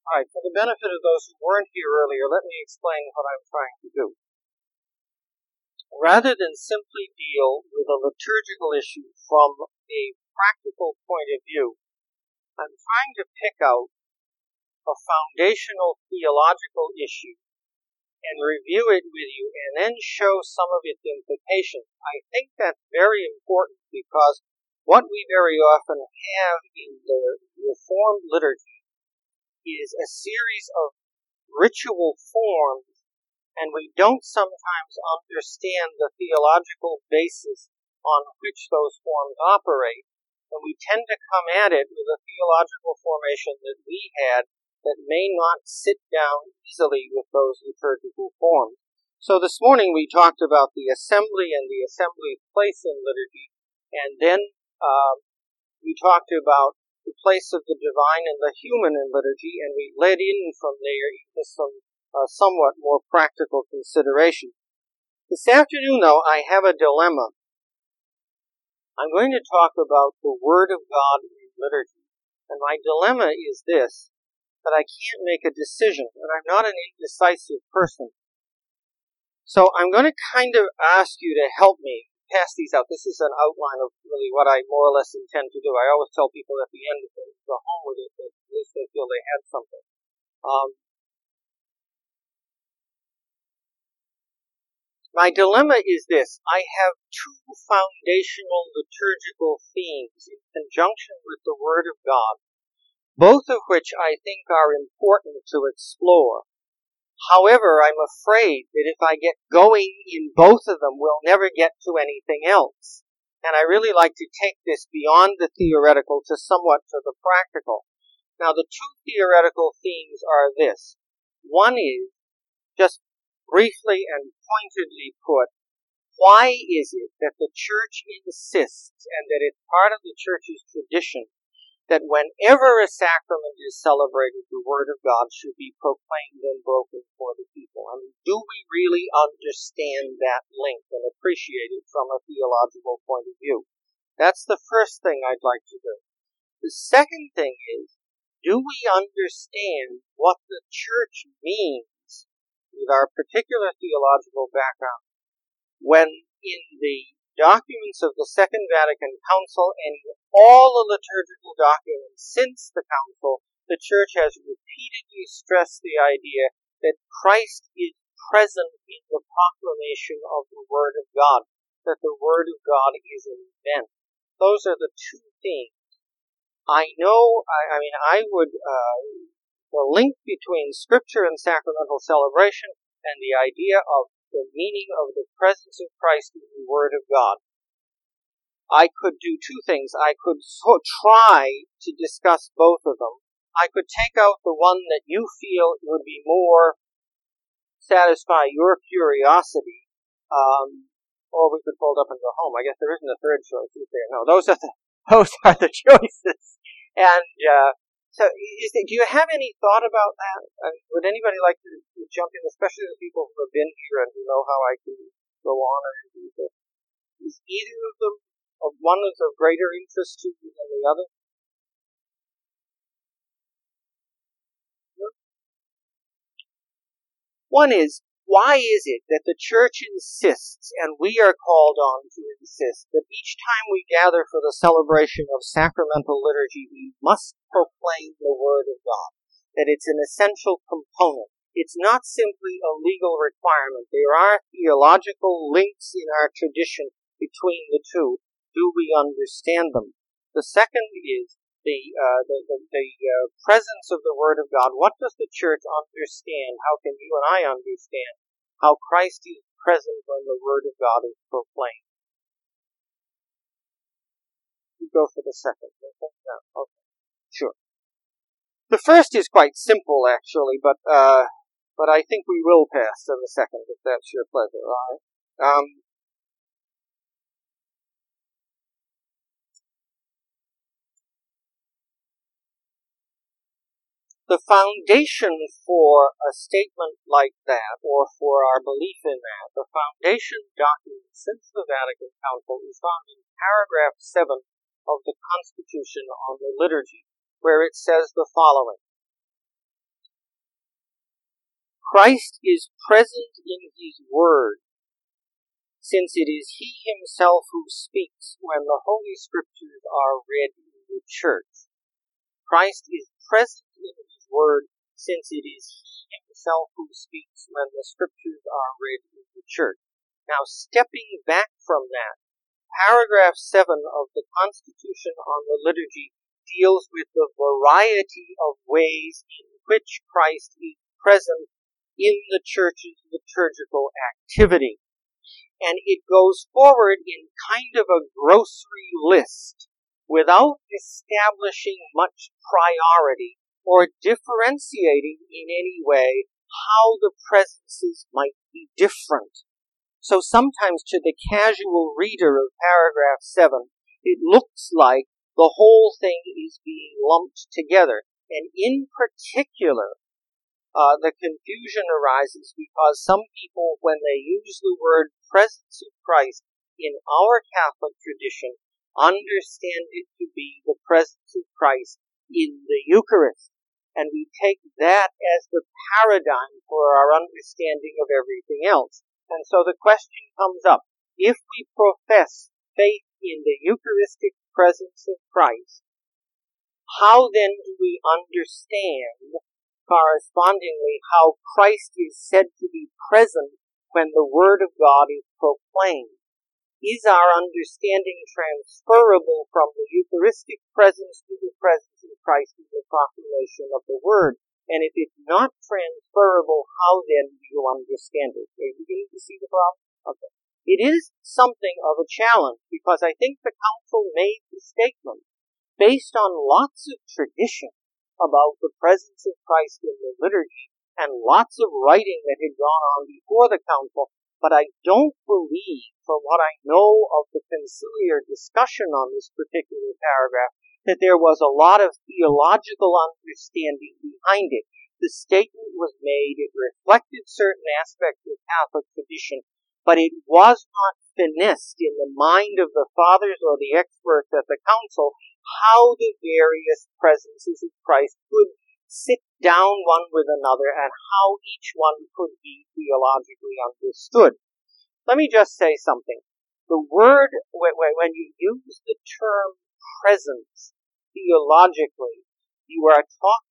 All right, for the benefit of those who weren't here earlier, let me explain what I'm trying to do. Rather than simply deal with a liturgical issue from a practical point of view, I'm trying to pick out a foundational theological issue and review it with you and then show some of its implications. I think that's very important because what we very often have in the Reformed liturgy is a series of ritual forms, and we don't sometimes understand the theological basis on which those forms operate, and we tend to come at it with a theological formation that we had that may not sit down easily with those liturgical forms. So this morning we talked about the assembly and the assembly's place in liturgy, and then we talked about the place of the divine and the human in liturgy, and we led in from there into some somewhat more practical consideration. This afternoon, though, I have a dilemma. I'm going to talk about the Word of God in liturgy, and my dilemma is this, that I can't make a decision, and I'm not an indecisive person. So I'm going to kind of ask you to help me pass these out. This is an outline of really what I more or less intend to do. I always tell people at the end, if they go home with it, that at least they feel they had something. My dilemma is this. I have two foundational liturgical themes in conjunction with the Word of God, both of which I think are important to explore. However, I'm afraid that if I get going in both of them, we'll never get to anything else. And I really like to take this beyond the theoretical to somewhat to the practical. Now, the two theoretical themes are this. One is, just briefly and pointedly put, why is it that the Church insists, and that it's part of the Church's tradition, that whenever a sacrament is celebrated, the Word of God should be proclaimed and broken for the people? I mean, do we really understand that link and appreciate it from a theological point of view? That's the first thing I'd like to do. The second thing is, do we understand what the Church means with our particular theological background when in the documents of the Second Vatican Council and in all the liturgical documents since the Council, the Church has repeatedly stressed the idea that Christ is present in the proclamation of the Word of God, that the Word of God is an event. Those are the two themes. I know, the link between Scripture and sacramental celebration and the idea of the meaning of the presence of Christ in the Word of God. I could do two things. I could try to discuss both of them. I could take out the one that you feel would be more satisfy your curiosity, or we could fold up and go home. I guess there isn't a third choice, is there? No, those are the choices. And so, do you have any thought about that? Would anybody like to jump in, especially the people who have been here and who know how I can go on and do this? Is either of them, one is of greater interest to you than the other? No? One is, why is it that the Church insists, and we are called on to insist, that each time we gather for the celebration of sacramental liturgy, we must proclaim the Word of God, that it's an essential component. It's not simply a legal requirement. There are theological links in our tradition between the two. Do we understand them? The second is the presence of the Word of God. What does the Church understand? How can you and I understand how Christ is present when the Word of God is proclaimed? You go for the second. No, okay, sure. The first is quite simple, actually, but I think we will pass to the second, if that's your pleasure. All right. The foundation for a statement like that, or for our belief in that, the foundation document since the Vatican Council is found in paragraph 7 of the Constitution on the Liturgy, where it says the following: Christ is present in his word, since it is he himself who speaks when the Holy Scriptures are read in the church. Christ is present in his word, since it is he himself who speaks when the Scriptures are read in the church. Now, stepping back from that, paragraph 7 of the Constitution on the Liturgy deals with the variety of ways in which Christ is present in the church's liturgical activity. And it goes forward in kind of a grocery list without establishing much priority or differentiating in any way how the presences might be different. So sometimes to the casual reader of paragraph 7, it looks like the whole thing is being lumped together. And in particular, the confusion arises because some people, when they use the word presence of Christ in our Catholic tradition, understand it to be the presence of Christ in the Eucharist. And we take that as the paradigm for our understanding of everything else. And so the question comes up, if we profess faith in the Eucharistic presence of Christ, how then do we understand correspondingly how Christ is said to be present when the Word of God is proclaimed? Is our understanding transferable from the Eucharistic presence to the presence of Christ in the proclamation of the Word? And if it's not transferable, how then do you understand it? Are you beginning to see the problem? Okay. It is something of a challenge, because I think the Council made the statement based on lots of tradition about the presence of Christ in the liturgy and lots of writing that had gone on before the Council, but I don't believe, from what I know of the conciliar discussion on this particular paragraph, that there was a lot of theological understanding behind it. The statement was made, it reflected certain aspects of Catholic tradition, but it was not finessed in the mind of the fathers or the experts at the Council how the various presences of Christ could sit down one with another and how each one could be theologically understood. Let me just say something. The word, when you use the term presence theologically, you are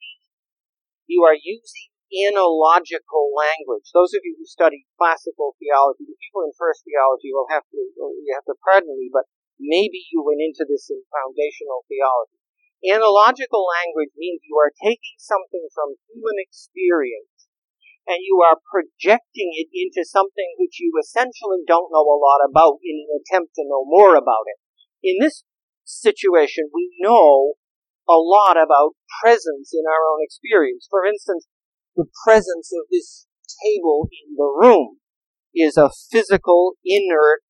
using analogical language. Those of you who study classical theology, the people in first theology you have to pardon me, but maybe you went into this in foundational theology. Analogical language means you are taking something from human experience and you are projecting it into something which you essentially don't know a lot about in an attempt to know more about it. In this situation, we know a lot about presence in our own experience. For instance, the presence of this table in the room is a physical, inert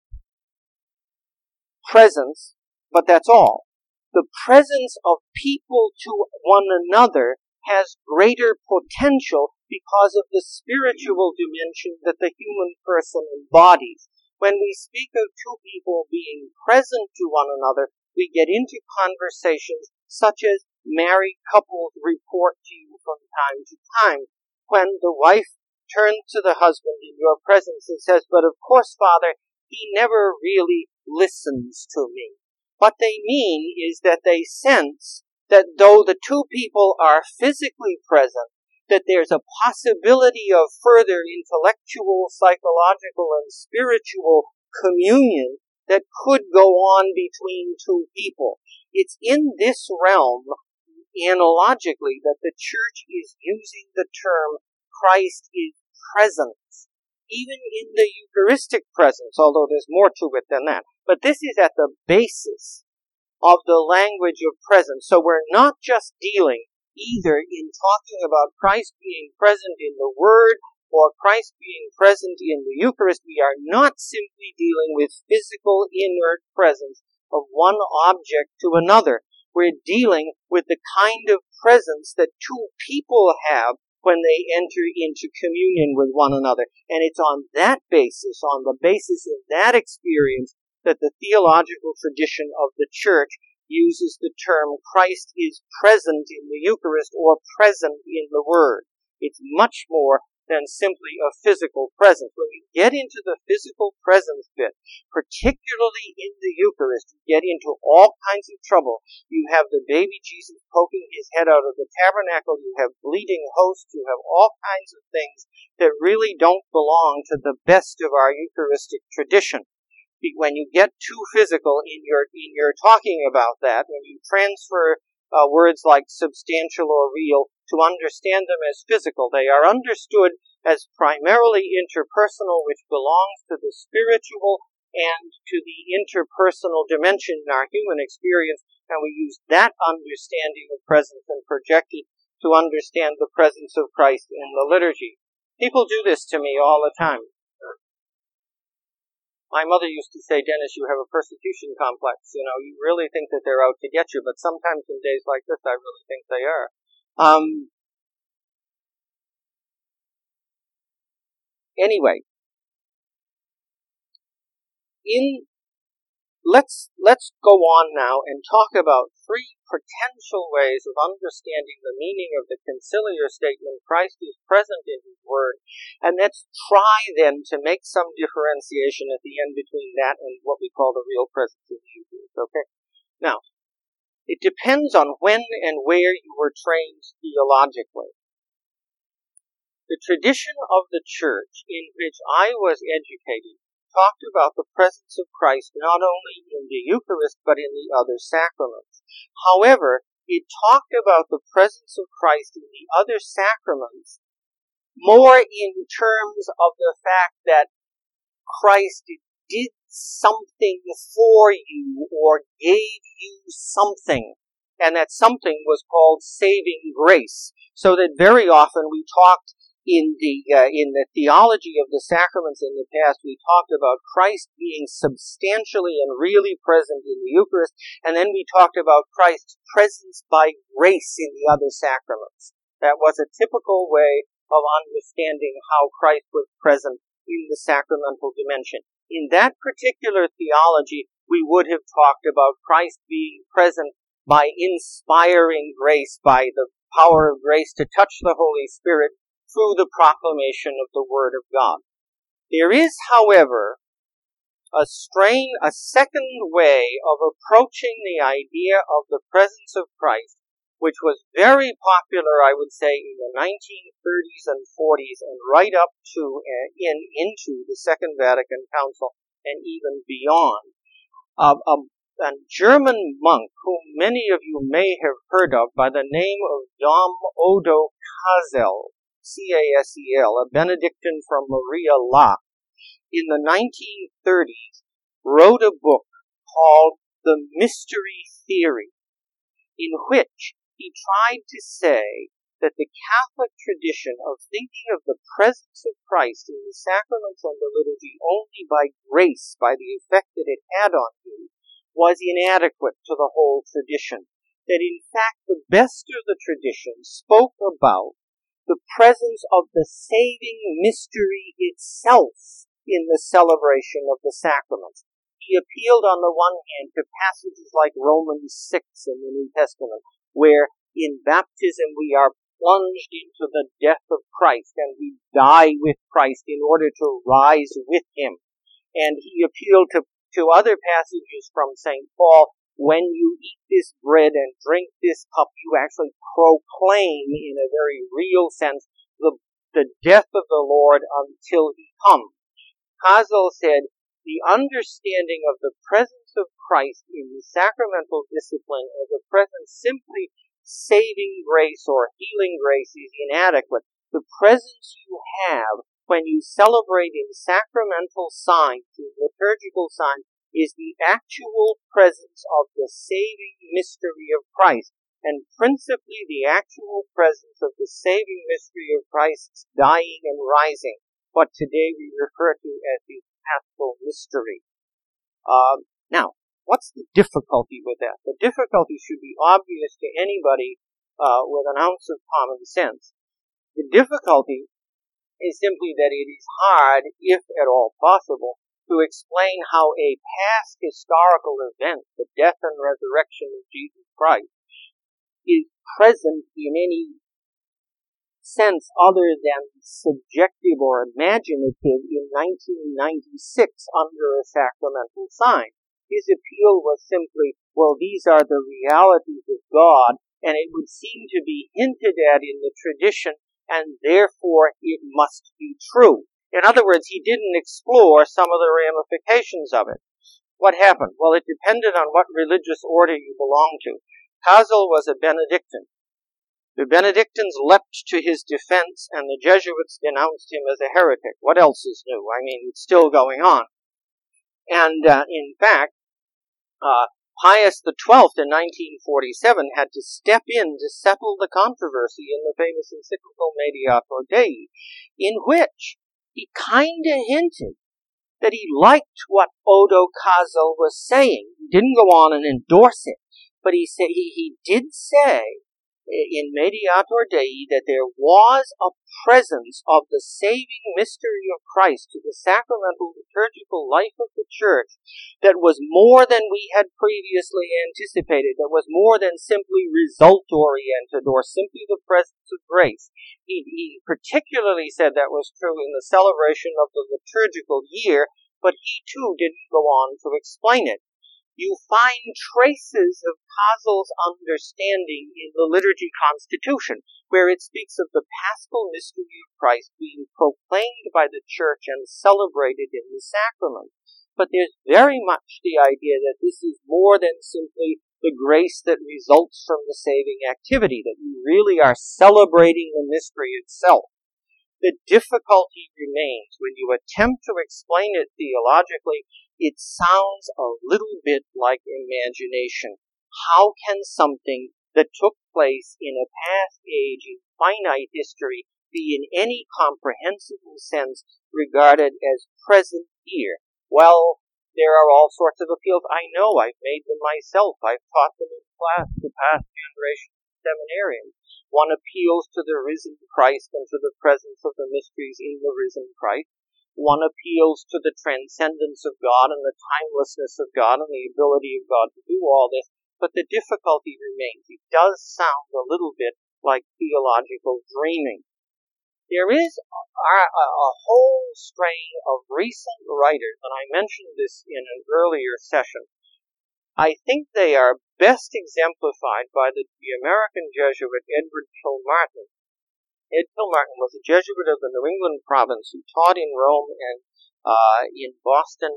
presence, but that's all. The presence of people to one another has greater potential because of the spiritual dimension that the human person embodies. When we speak of two people being present to one another, we get into conversations such as married couples report to you from time to time. When the wife turns to the husband in your presence and says, "But of course, Father, he never really listens to me." What they mean is that they sense that though the two people are physically present, that there's a possibility of further intellectual, psychological, and spiritual communion that could go on between two people. It's in this realm, analogically, that the Church is using the term Christ is present, even in the Eucharistic presence, although there's more to it than that. But this is at the basis of the language of presence. So we're not just dealing either in talking about Christ being present in the Word or Christ being present in the Eucharist. We are not simply dealing with physical, inert presence of one object to another. We're dealing with the kind of presence that two people have when they enter into communion with one another. And it's on that basis, on the basis of that experience, that the theological tradition of the Church uses the term Christ is present in the Eucharist or present in the Word. It's much more than simply a physical presence. When you get into the physical presence bit, particularly in the Eucharist, you get into all kinds of trouble. You have the baby Jesus poking his head out of the tabernacle, you have bleeding hosts, you have all kinds of things that really don't belong to the best of our Eucharistic tradition. When you get too physical in your talking about that, when you transfer words like substantial or real to understand them as physical, they are understood as primarily interpersonal, which belongs to the spiritual and to the interpersonal dimension in our human experience, and we use that understanding of presence and project it to understand the presence of Christ in the liturgy. People do this to me all the time. My mother used to say, Dennis, you have a persecution complex. You really think that they're out to get you, but sometimes in days like this, I really think they are. Anyway, let's go on now and talk about three potential ways of understanding the meaning of the conciliar statement, Christ is present in his word, and let's try then to make some differentiation at the end between that and what we call the real presence of the Eucharist, okay? Now, it depends on when and where you were trained theologically. The tradition of the Church in which I was educated talked about the presence of Christ not only in the Eucharist but in the other sacraments. However, it talked about the presence of Christ in the other sacraments more in terms of the fact that Christ did something for you or gave you something, and that something was called saving grace. So that very often we talked in the theology of the sacraments in the past, we talked about Christ being substantially and really present in the Eucharist, and then we talked about Christ's presence by grace in the other sacraments. That was a typical way of understanding how Christ was present in the sacramental dimension. In that particular theology, we would have talked about Christ being present by inspiring grace, by the power of grace to touch the Holy Spirit through the proclamation of the Word of God. There is, however, a second way of approaching the idea of the presence of Christ, which was very popular, I would say, in the 1930s and 40s and right up to into the Second Vatican Council and even beyond. A German monk, whom many of you may have heard of by the name of Dom Odo Casel, C-A-S-E-L, a Benedictine from Maria Laach, in the 1930s, wrote a book called The Mystery Theory, in which he tried to say that the Catholic tradition of thinking of the presence of Christ in the sacraments and the liturgy only by grace, by the effect that it had on you, was inadequate to the whole tradition. That in fact the best of the tradition spoke about the presence of the saving mystery itself in the celebration of the sacraments. He appealed on the one hand to passages like Romans 6 in the New Testament, where in baptism we are plunged into the death of Christ and we die with Christ in order to rise with him. And he appealed to other passages from St. Paul, when you eat this bread and drink this cup, you actually proclaim in a very real sense the death of the Lord until he comes. Casel said, the understanding of the presence of Christ in the sacramental discipline as a presence simply saving grace or healing grace is inadequate. The presence you have when you celebrate in sacramental signs, in liturgical signs, is the actual presence of the saving mystery of Christ, and principally the actual presence of the saving mystery of Christ's dying and rising, what today we refer to as the Paschal mystery. Now, what's the difficulty with that? The difficulty should be obvious to anybody with an ounce of common sense. The difficulty is simply that it is hard, if at all possible, to explain how a past historical event, the death and resurrection of Jesus Christ, is present in any sense other than subjective or imaginative in 1996 under a sacramental sign. His appeal was simply, well, these are the realities of God, and it would seem to be hinted at in the tradition, and therefore it must be true. In other words, he didn't explore some of the ramifications of it. What happened? Well, it depended on what religious order you belonged to. Kazel was a Benedictine. The Benedictines leapt to his defense, and the Jesuits denounced him as a heretic. What else is new? I mean, it's still going on. And in fact, Pius XII in 1947 had to step in to settle the controversy in the famous encyclical Mediator Dei, in which he kind of hinted that he liked what Odo Kazel was saying. He didn't go on and endorse it, but he said he did say in Mediator Dei that there was a presence of the saving mystery of Christ to the sacramental liturgical life of the Church that was more than we had previously anticipated, that was more than simply result-oriented or simply the presence of grace. He particularly said that was true in the celebration of the liturgical year, but he too didn't go on to explain it. You find traces of Kazel's understanding in the Liturgy Constitution, where it speaks of the paschal mystery of Christ being proclaimed by the Church and celebrated in the sacrament. But there's very much the idea that this is more than simply the grace that results from the saving activity, that you really are celebrating the mystery itself. The difficulty remains when you attempt to explain it theologically. It sounds a little bit like imagination. How can something that took place in a past age, in finite history, be in any comprehensible sense regarded as present here? Well, there are all sorts of appeals. I know, I've made them myself. I've taught them in class to past generations of seminarians. One appeals to the risen Christ and to the presence of the mysteries in the risen Christ. One appeals to the transcendence of God and the timelessness of God and the ability of God to do all this. But the difficulty remains. It does sound a little bit like theological dreaming. There is a whole strain of recent writers, and I mentioned this in an earlier session. I think they are best exemplified by the American Jesuit Edward Kilmartin. Ed Kilmartin was a Jesuit of the New England province who taught in Rome and in Boston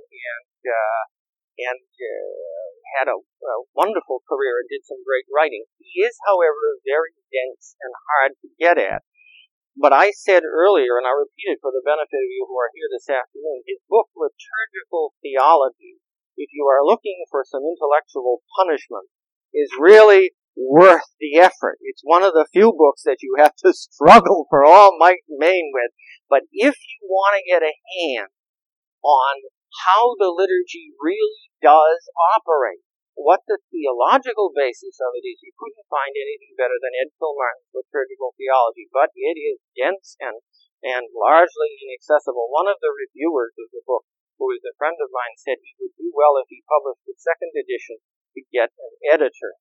and had a wonderful career and did some great writing. He is, however, very dense and hard to get at. But I said earlier, and I repeat it for the benefit of you who are here this afternoon, his book, Liturgical Theology, if you are looking for some intellectual punishment, is really worth the effort. It's one of the few books that you have to struggle for all might and main with. But if you want to get a hand on how the liturgy really does operate, what the theological basis of it is, you couldn't find anything better than Ed Kilmartin's Liturgical Theology. But it is dense and largely inaccessible. One of the reviewers of the book, who is a friend of mine, said he would do well if he published the second edition to get an editor.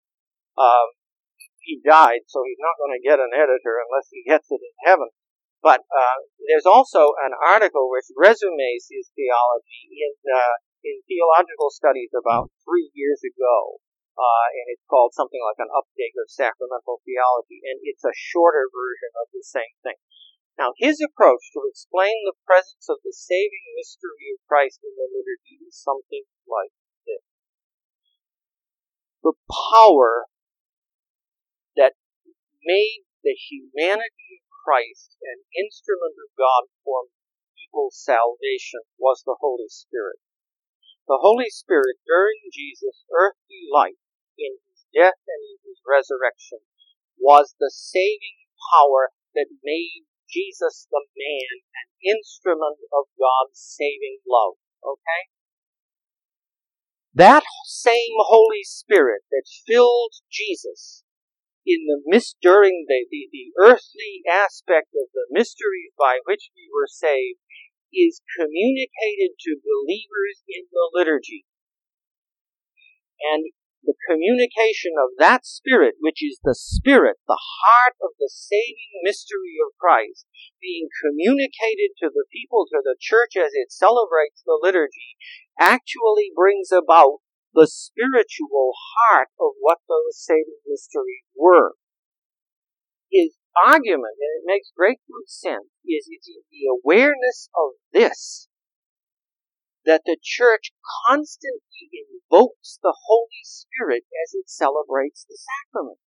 He died, so he's not going to get an editor unless he gets it in heaven. But there's also an article which resumes his theology in Theological Studies about 3 years ago, and it's called something like an update of sacramental theology, and it's a shorter version of the same thing. Now, his approach to explain the presence of the saving mystery of Christ in the liturgy is something like this. The power that made the humanity of Christ an instrument of God for people's salvation was the Holy Spirit. The Holy Spirit, during Jesus' earthly life, in his death and in his resurrection, was the saving power that made Jesus the man an instrument of God's saving love. Okay? That same Holy Spirit that filled Jesus during the earthly aspect of the mysteries by which we were saved is communicated to believers in the liturgy. And the communication of that Spirit, which is the Spirit, the heart of the saving mystery of Christ, being communicated to the people, to the church as it celebrates the liturgy, actually brings about the spiritual heart of what those saving mysteries were. His argument, and it makes great good sense, is it's in the awareness of this that the church constantly invokes the Holy Spirit as it celebrates the sacrament.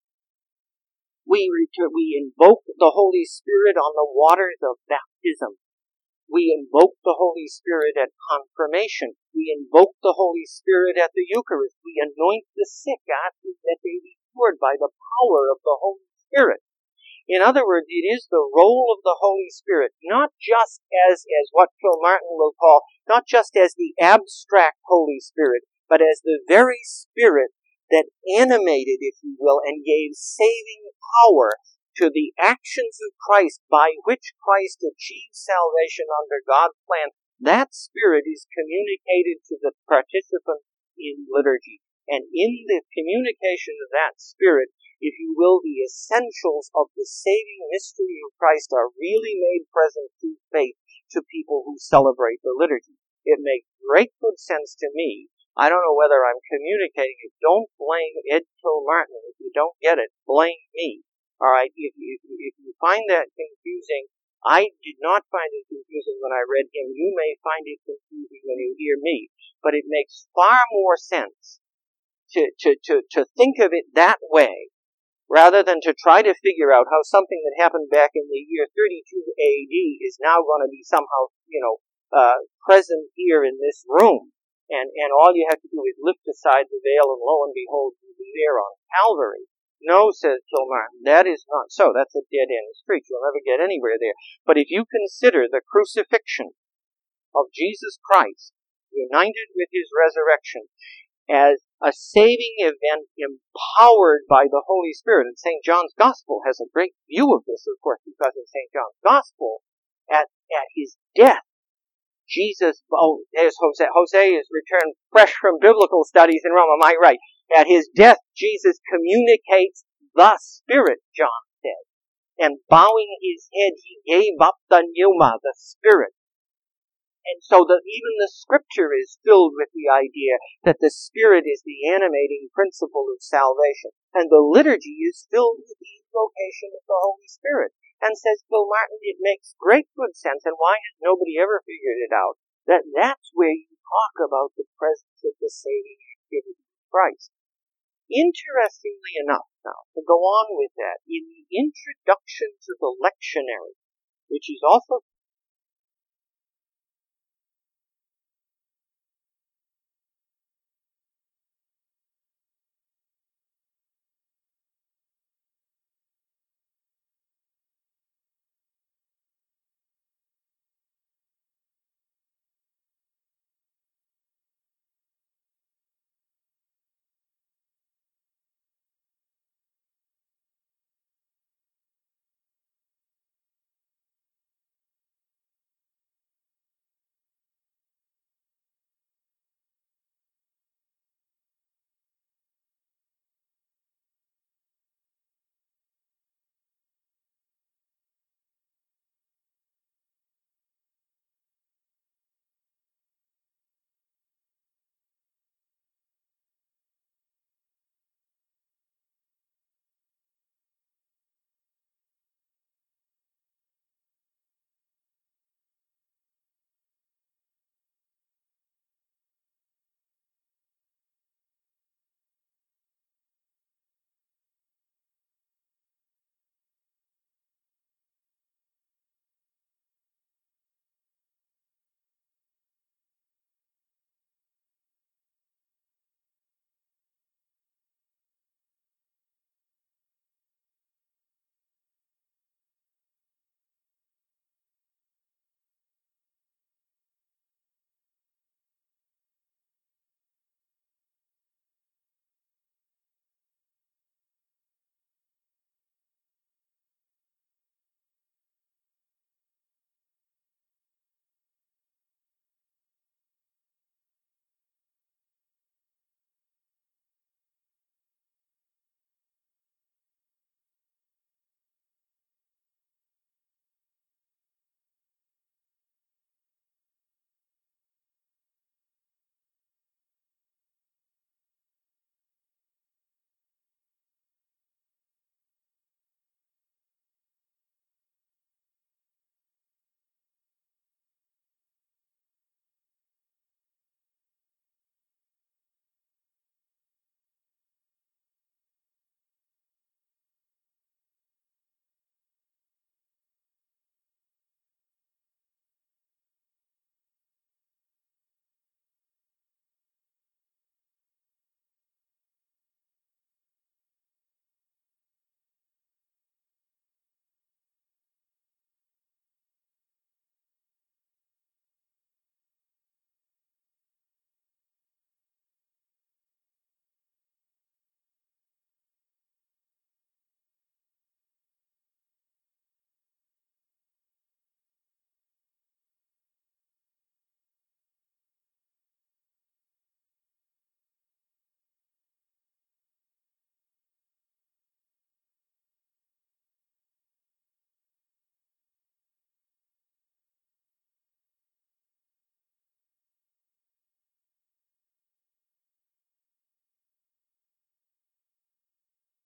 We invoke the Holy Spirit on the waters of baptism. We invoke the Holy Spirit at confirmation. We invoke the Holy Spirit at the Eucharist. We anoint the sick, asking that they be cured by the power of the Holy Spirit. In other words, it is the role of the Holy Spirit, not just as what Kilmartin will call, not just as the abstract Holy Spirit, but as the very Spirit that animated, if you will, and gave saving power to the actions of Christ by which Christ achieved salvation under God's plan. That Spirit is communicated to the participant in liturgy. And in the communication of that Spirit, if you will, the essentials of the saving mystery of Christ are really made present through faith to people who celebrate the liturgy. It makes great good sense to me. I don't know whether I'm communicating it. Don't blame Ed Kilmartin. If you don't get it, blame me. All right? If you find that confusing, I did not find it confusing when I read him. You may find it confusing when you hear me. But it makes far more sense to think of it that way, rather than to try to figure out how something that happened back in the year 32 AD is now going to be somehow, present here in this room. And all you have to do is lift aside the veil and lo and behold, you'll be there on Calvary. No, says Kilmartin, that is not so. That's a dead-end street. You'll never get anywhere there. But if you consider the crucifixion of Jesus Christ, united with his resurrection, as a saving event empowered by the Holy Spirit. And St. John's Gospel has a great view of this, of course, because in St. John's Gospel, at his death, Jesus, there's Jose is returned fresh from biblical studies in Rome, am I right? At his death, Jesus communicates the Spirit, John said. And bowing his head, he gave up the pneuma, the Spirit. And so that even the Scripture is filled with the idea that the Spirit is the animating principle of salvation. And the liturgy is filled with the invocation of the Holy Spirit. And says Kilmartin, it makes great good sense, and why has nobody ever figured it out, that's where you talk about the presence of the saving activity of Christ. Interestingly enough, now, to go on with that, in the introduction to the lectionary, which is also